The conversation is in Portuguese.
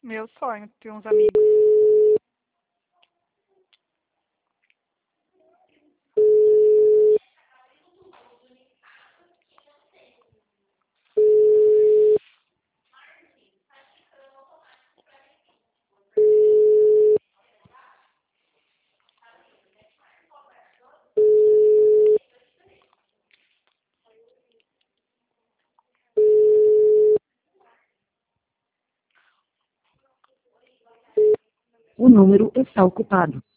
Meu sonho, ter uns amigos. O número está ocupado.